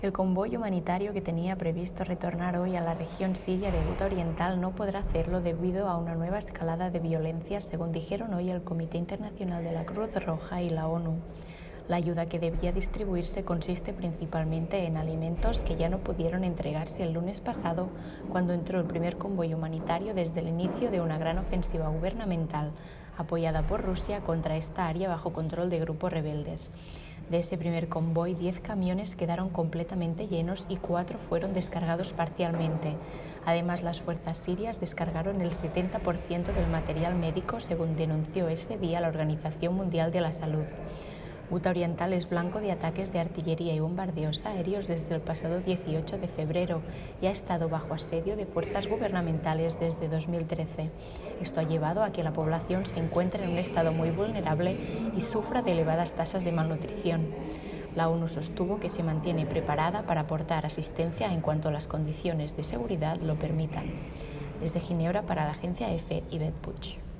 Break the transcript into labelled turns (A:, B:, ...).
A: El convoy humanitario que tenía previsto retornar hoy a la región siria de Ghouta Oriental no podrá hacerlo debido a una nueva escalada de violencia, según dijeron hoy el Comité Internacional de la Cruz Roja y la ONU. La ayuda que debía distribuirse consiste principalmente en alimentos que ya no pudieron entregarse el lunes pasado, cuando entró el primer convoy humanitario desde el inicio de una gran ofensiva gubernamental apoyada por Rusia contra esta área bajo control de grupos rebeldes. De ese primer convoy, 10 camiones quedaron completamente llenos y 4 fueron descargados parcialmente. Además, las fuerzas sirias descargaron el 70% del material médico, según denunció ese día la Organización Mundial de la Salud. Ghouta Oriental es blanco de ataques de artillería y bombardeos aéreos desde el pasado 18 de febrero y ha estado bajo asedio de fuerzas gubernamentales desde 2013. Esto ha llevado a que la población se encuentre en un estado muy vulnerable y sufra de elevadas tasas de malnutrición. La ONU sostuvo que se mantiene preparada para aportar asistencia en cuanto las condiciones de seguridad lo permitan. Desde Ginebra, para la agencia EFE, Yvette Puig.